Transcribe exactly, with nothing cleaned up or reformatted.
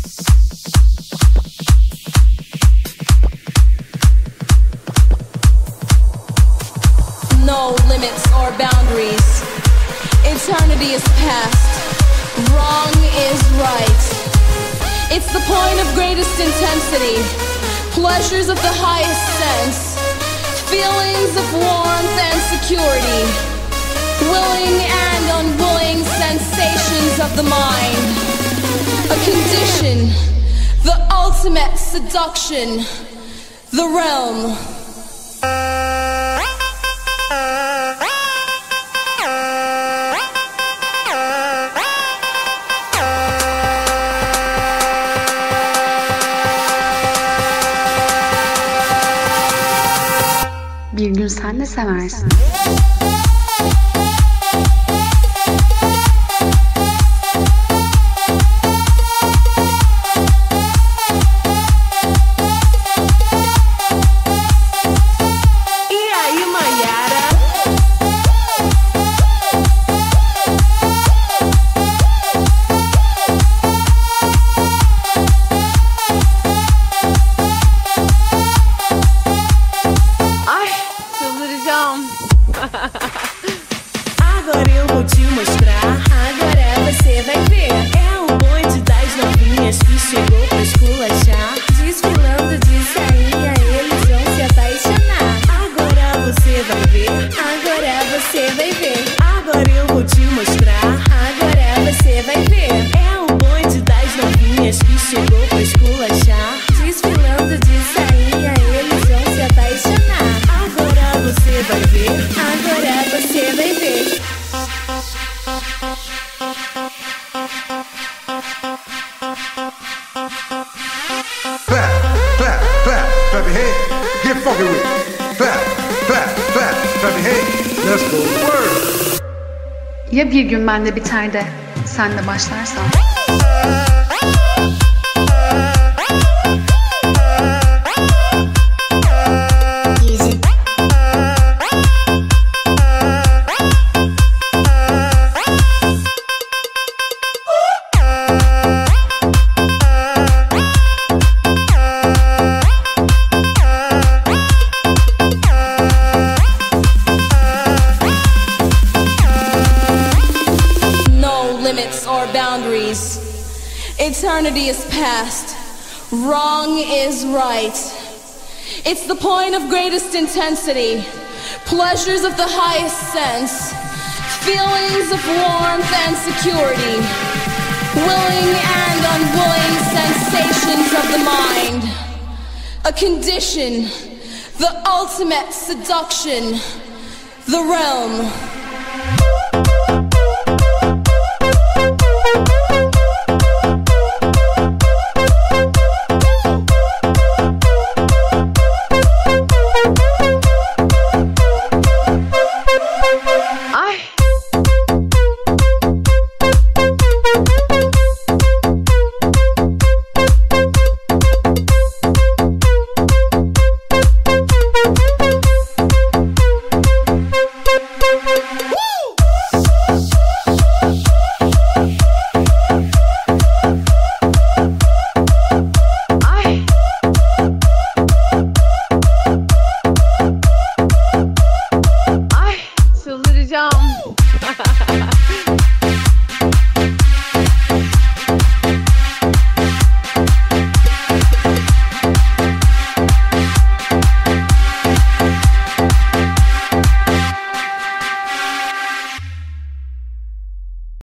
No limits or boundaries. Eternity is past. Wrong is right. It's the point of greatest intensity. Pleasures of the highest sense. Feelings of warmth and security. Willing and unwilling sensations of the mind. A condition. The ultimate seduction. The realm. Bir gün sen de seversin. Agora eu vou te mostrar, agora você vai ver. É o bonde das novinhas que chegou pra esculachar. Desfilando de sainha, eles vão se apaixonar. Agora você vai ver, agora você vai ver. Agora eu vou te mostrar, agora você vai ver. É o bonde das novinhas que chegou pra esculachar. Desfilando de sainha, eles vão se apaixonar. Agora você vai ver, agora você vai ver. Clap, clap, clap, clap your hands. Get funky with it. Clap, clap, clap, clap your hands. Let's go. Word. Ya bir gün bende biter de sen de başlarsan? Limits or boundaries. Eternity is past. Wrong is right. It's the point of greatest intensity. Pleasures of the highest sense. Feelings of warmth and security. Willing and unwilling sensations of the mind. A condition. The ultimate seduction. The realm.